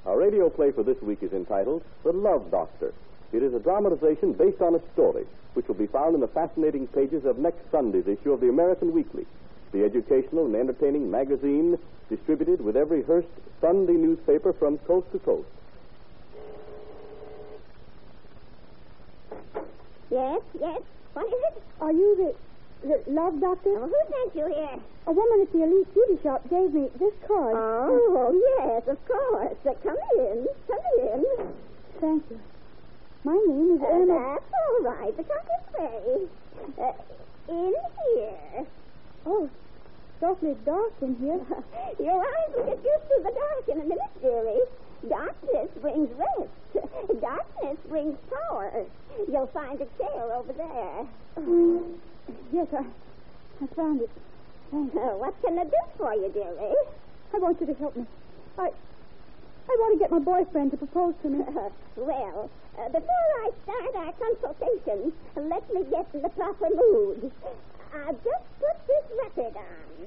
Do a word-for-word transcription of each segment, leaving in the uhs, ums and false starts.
Our radio play for this week is entitled The Love Doctor. It is a dramatization based on a story, which will be found in the fascinating pages of next Sunday's issue of the American Weekly, the educational and entertaining magazine distributed with every Hearst Sunday newspaper from coast to coast. Yes, yes. What is it? Are you the, the love doctor? Oh, who sent you here? A woman at the Elite Beauty Shop gave me this card. Oh, yes, of course. Uh, come in. Come in. Thank you. My name is Uh, Irma. that's all right. The come this way. Uh, in here. Oh, it's awfully dark in here. Your eyes will get used to the dark in a minute, dearie. Darkness brings rest. Darkness brings power. You'll find a chair over there. Mm, yes, I, I found it. Thanks. Uh, what can I do for you, dearie? I want you to help me. I, I want to get my boyfriend to propose to me. Well, uh, before I start our consultation, let me get in the proper mood. I'll just put this record on.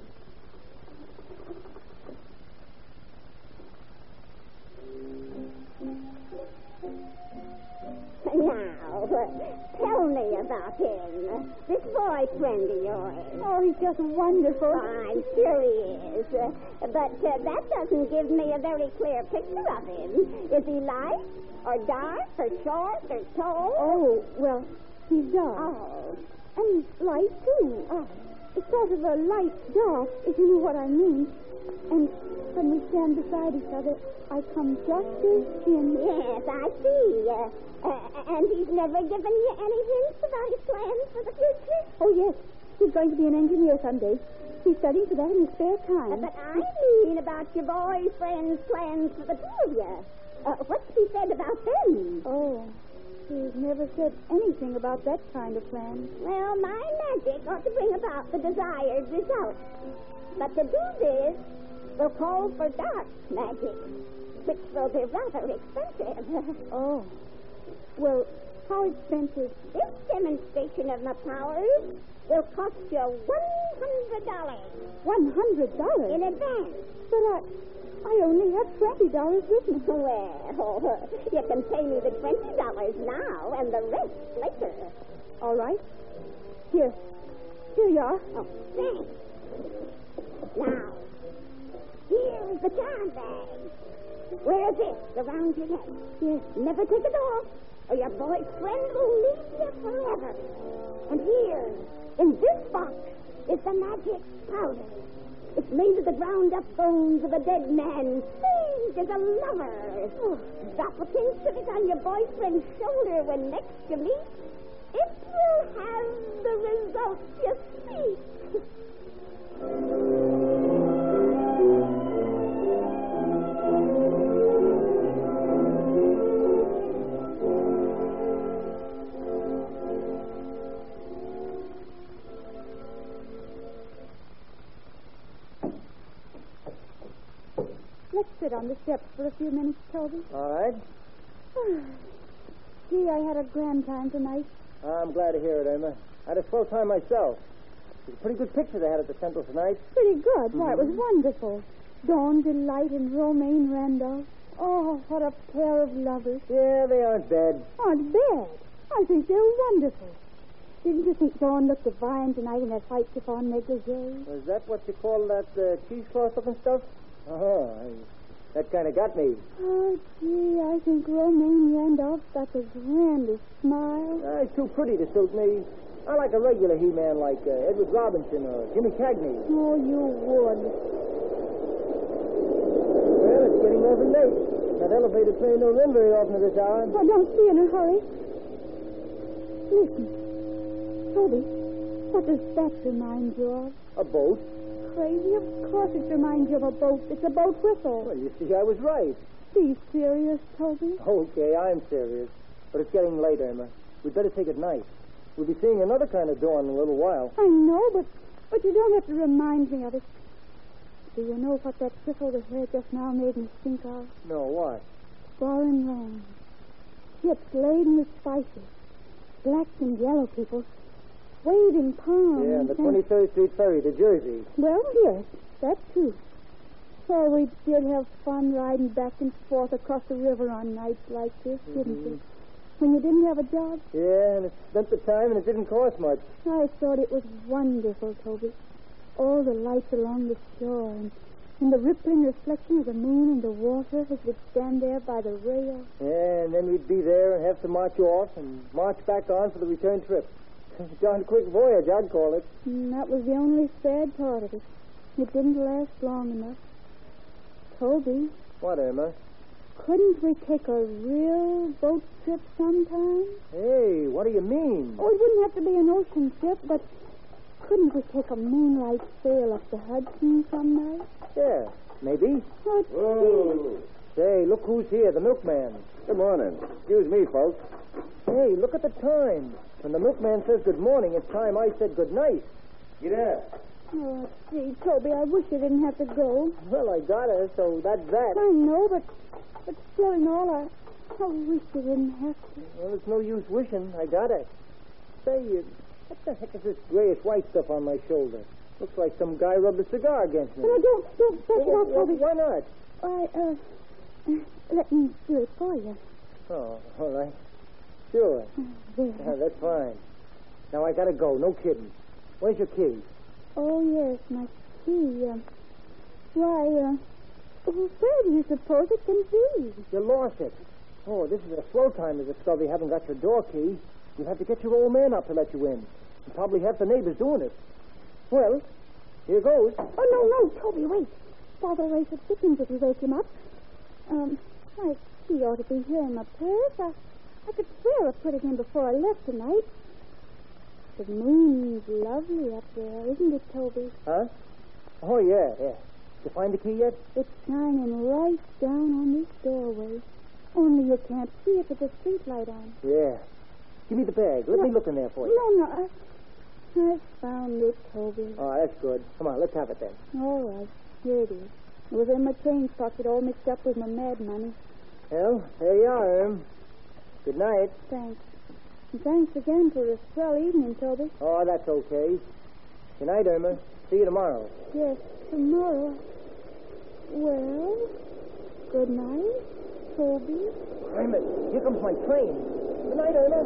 Now, uh, tell me about him. This boyfriend of yours. Oh, he's just wonderful. I'm sure he is. Uh, but uh, that doesn't give me a very clear picture of him. Is he light, or dark, or short, or tall? Oh, well, he's dark. Oh. And he's light, too. Oh. It's sort of a light dark, if you know what I mean. And when we stand beside each other, I come just as in. Yes, I see. Uh, uh, and he's never given you any hints about his plans for the future? Oh, yes. He's going to be an engineer someday. He's studying for that in his spare time. Uh, but I mean about your boyfriend's plans for the two of you. Uh, what's he said about them? Oh, he's never said anything about that kind of plan. Well, my magic ought to bring about the desired result. But to do this will call for dark magic, which will be rather expensive. Oh. Well, how expensive? This demonstration of my powers will cost you one hundred dollars. One hundred dollars? In advance. But I, I only have twenty dollars with me. Well, you can pay me the twenty dollars now and the rest later. All right. Here. Here you are. Oh, thanks. Now, here's the charm bag. Wear this around your neck. Yes. Never take it off, or your boyfriend will leave you forever. And here, in this box, is the magic powder. It's made of the ground-up bones of a dead man, saved as a lover. Oh, drop a pinch of it on your boyfriend's shoulder when next you meet. It will have the result you seek. Let's sit on the steps for a few minutes, Toby. All right. Gee, I had a grand time tonight. I'm glad to hear it, Irma. I had a swell time myself. It was a pretty good picture they had at the Central tonight. Pretty good. Why, it was wonderful. Dawn Delight and Romaine Randolph. Oh, what a pair of lovers. Yeah, they aren't bad. Aren't bad. I think they're wonderful. Didn't you think Dawn looked divine tonight in that white chiffon negligee? Was that what you call that uh, cheesecloth-looking stuff? Oh, I, that kind of got me. Oh, gee, I think Romaine Randolph's got the grandest smile. Uh, it's too pretty to suit me. I like a regular He-Man like uh, Edward Robinson or Jimmy Cagney. Oh, you would. Well, it's getting over late. That elevator train don't run very often at this hour. Oh, don't be in a hurry. Listen. Toby, what does that remind you of? A boat? Crazy? Of course it reminds you of a boat. It's a boat whistle. Well, you see, I was right. Be serious, Toby. Okay, I'm serious. But it's getting late, Irma. We'd better take it nice. We'll be seeing another kind of dawn in a little while. I know, but but you don't have to remind me of it. Do you know what that trickle of hair just now made me think of? No, what? Foreign land. Ships laden with spices. Black and yellow people. Waving palms. Yeah, and the and- twenty-third Street Ferry to Jersey. Well, yes, that's true. Oh, we did have fun riding back and forth across the river on nights like this, didn't we? When you didn't have a job? Yeah, and it spent the time and it didn't cost much. I thought it was wonderful, Toby. All the lights along the shore and, and the rippling reflection of the moon in the water as we'd stand there by the rail. Yeah, and then we'd be there and have to march off and march back on for the return trip. Darn quick voyage, I'd call it. And that was the only sad part of it. It didn't last long enough. Toby. What, Irma? Couldn't we take a real boat trip sometime? Hey, what do you mean? Oh, it wouldn't have to be an ocean trip, but couldn't we take a moonlight sail up the Hudson some night? Yeah, maybe. Oh, Whoa. Say, look who's here, the milkman. Good morning. Excuse me, folks. Hey, look at the time. When the milkman says good morning, it's time I said good night. Get up. oh, gee, Toby, I wish you didn't have to go. Well, I got her, so that's that. I know, but but still and all, I, I wish you didn't have to. Well, it's no use wishing. I got it. Say, uh, what the heck is this grayish-white stuff on my shoulder? Looks like some guy rubbed a cigar against me. No, don't, don't touch it Well, out, well, Toby. why not? I, uh, let me do it for you. Oh, all right. Sure. There. Yeah, that's fine. Now, I gotta go. No kidding. Where's your key? Oh, yes, my key. Uh, why, uh, well, where do you suppose it can be? You lost it. Oh, this is a slow time to discover you haven't got your door key. You'll have to get your old man up to let you in. And probably half the neighbors doing it. Well, here goes. Oh, no, no, Toby, wait. Father Ray said Dickens if you wake him up. Um, my key ought to be here in my purse. I, I could swear I put it in before I left tonight. The moon's lovely up there, isn't it, Toby? Huh? Oh, yeah, yeah. Did you find the key yet? It's shining right down on this doorway. Only you can't see it with the street light on. Yeah. Give me the bag. Let No. me look in there for you. No, no, I, I found it, Toby. Oh, that's good. Come on, let's have it then. All right, here it is. It was in my change pocket, all mixed up with my mad money. Well, there you are, Erm. Good night. Thanks. And thanks again for a swell evening, Toby. Oh, that's okay. Good night, Irma. See you tomorrow. Yes, tomorrow. Well, good night, Toby. Irma, here comes my train. Good night, Irma.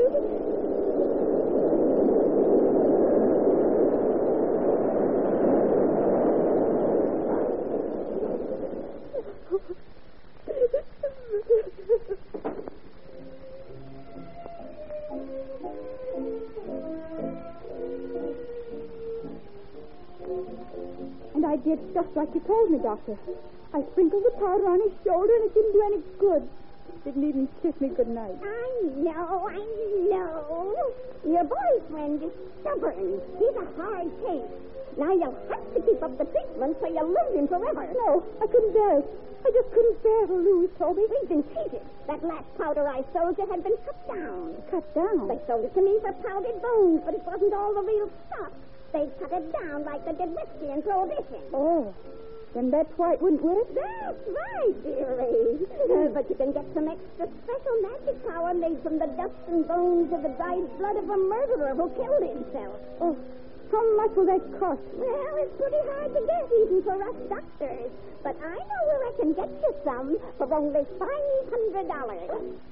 Toby. And I did just like you told me, Doctor. I sprinkled the powder on his shoulder and it didn't do any good. Didn't even kiss me good night. I know, I know. Your boyfriend is stubborn. He's a hard case. Now you'll have to keep up the treatment so you'll lose him forever. No, I couldn't bear it. I just couldn't bear to lose Toby. We've been cheated. That last powder I sold you had been cut down. Cut down. They sold it to me for powdered bones, but it wasn't all the real stuff. They cut it down like they did whiskey in Prohibition. Oh, then that's why it wouldn't work? That's right, dearie. Uh, but you can get some extra special magic power made from the dust and bones of the dried blood of a murderer who killed himself. Oh, how much will that cost? Well, it's pretty hard to get, even for us doctors. But I know where I can get you some for only five hundred dollars.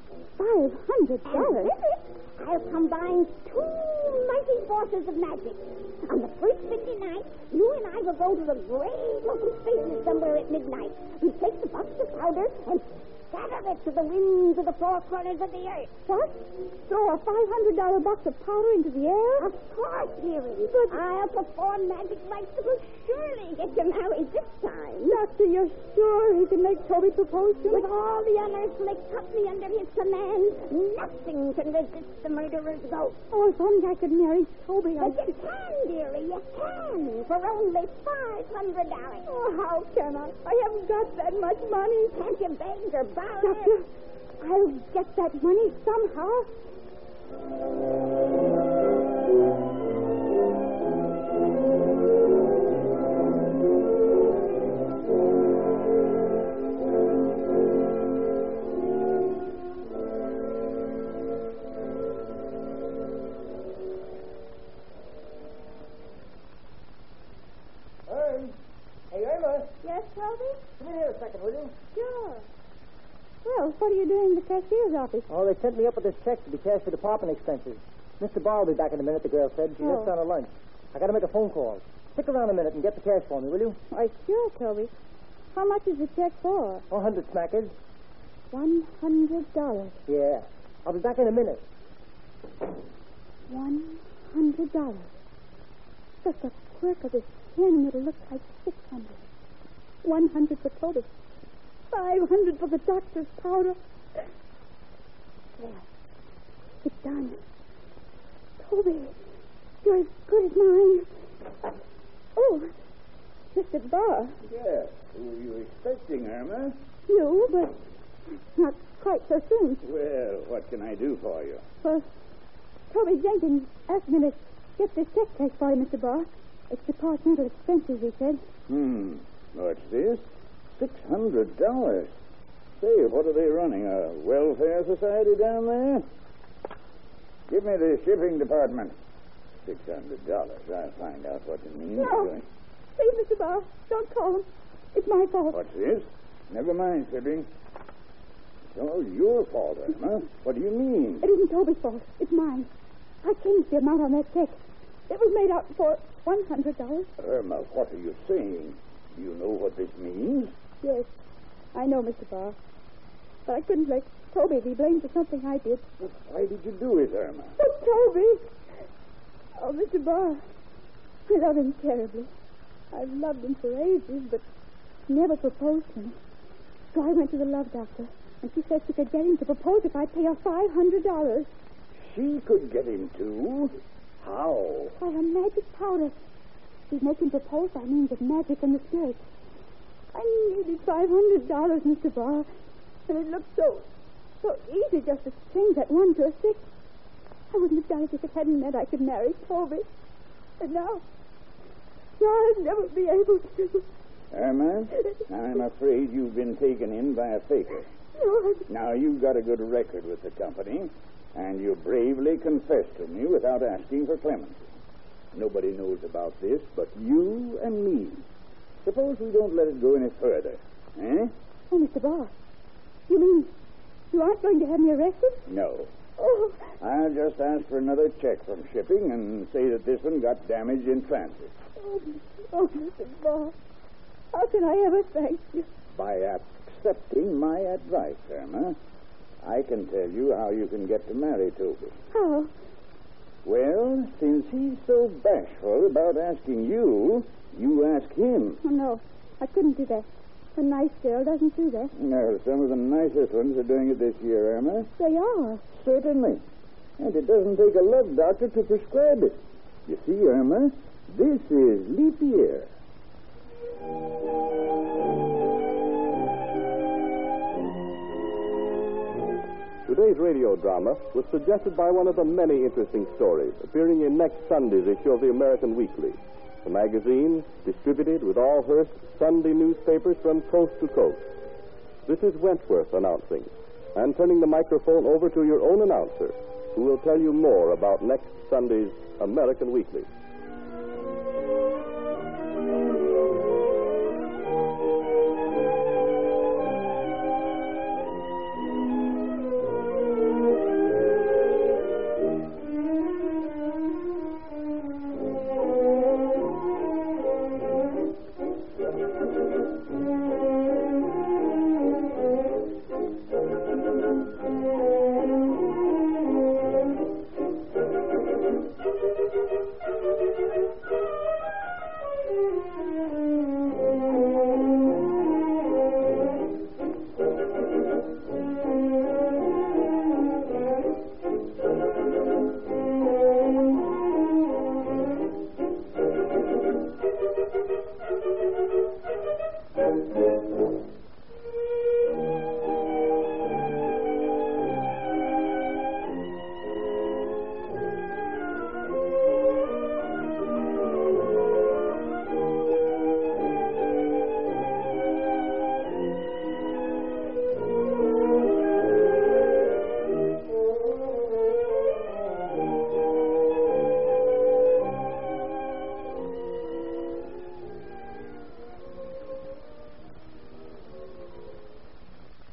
Five hundred And dollars? with it, I'll combine two mighty forces of magic. On the first Friday night, you and I will go to the great open spaces somewhere at midnight. We take the box of powder and scatter it to the winds of the four corners of the earth. What? Throw a five hundred dollar box of powder into the air? Of course, dearie. But I'll perform magic rites that will surely get you married this time. Doctor, you're sure he can make Toby propose to With me? all the unearthly company under his command, nothing can resist the murderer's ghost. Oh, if only I could marry Toby, I But you can, dearie, you can, for only five hundred dollars. Oh, how can I? I haven't got that much money. Can't you beg or borrow Doctor, it? I'll get that money somehow. Irma. Hey, Irma. Yes, Toby? Well, what are you doing in the cashier's office? Oh, they sent me up with this check to be cashed for department expenses. Mister Barr will be back in a minute, the girl said. She's Oh. just on her lunch. I got to make a phone call. Stick around a minute and get the cash for me, will you? Why, sure, Toby. How much is the check for? Oh, hundred smackers. One hundred dollars. Yeah. I'll be back in a minute. One hundred dollars. Just a quirk of his pen and it'll look like six hundred. One hundred for Toby. Five hundred for the doctor's powder. There. It's done. Toby, you're as good as mine. Oh, Mister Barr. Yes. Who were you expecting, Irma? You, but not quite so soon. Well, what can I do for you? Well, Toby Jenkins asked me to get this check cashed for you, Mister Barr. It's departmental expenses, he said. Hmm. What's this? Six hundred dollars. Say, what are they running? A welfare society down there? Give me the shipping department. Six hundred dollars. I'll find out what it means. No. Please, Mister Barr, don't call him. It's my fault. What's this? Never mind, shipping. It's all your fault, Irma. What do you mean? It isn't Toby's fault. It's mine. I changed the amount on that check. It was made out for one hundred dollars. Irma, what are you saying? Do you know what this means? Yes, I know, Mister Barr. But I couldn't let Toby be blamed for something I did. But why did you do it, Irma? But Toby! Oh, Mister Barr, I love him terribly. I've loved him for ages, but never proposed to me. So I went to the love doctor, and she said she could get him to propose if I'd pay her five hundred dollars. She could get him too? How? By a magic powder. She'd make him propose by means of magic and the spirit. I needed five hundred dollars, Mister Barr, and it looked so, so easy just to change that one to a six. I wouldn't have done it if it hadn't meant I could marry Toby. And now, now I'll never be able to. Irma, I'm afraid you've been taken in by a faker. No, I... Now, you've got a good record with the company, and you bravely confessed to me without asking for clemency. Nobody knows about this but you and me. Suppose we don't let it go any further, eh? Oh, Mister Barr, you mean you aren't going to have me arrested? No. Oh, I'll just ask for another check from shipping and say that this one got damaged in transit. oh, oh Mister Barr, how can I ever thank you? By accepting my advice, Irma, I can tell you how you can get to marry Toby. How? Well, since he's so bashful about asking you, you ask him. Oh, no, I couldn't do that. A nice girl doesn't do that. No, some of the nicest ones are doing it this year, Irma. They are. Certainly. And it doesn't take a love doctor to prescribe it. You see, Irma, this is leap year. Today's radio drama was suggested by one of the many interesting stories appearing in next Sunday's issue of the American Weekly, the magazine distributed with all Hearst Sunday newspapers from coast to coast. This is Wentworth announcing, and turning the microphone over to your own announcer, who will tell you more about next Sunday's American Weekly.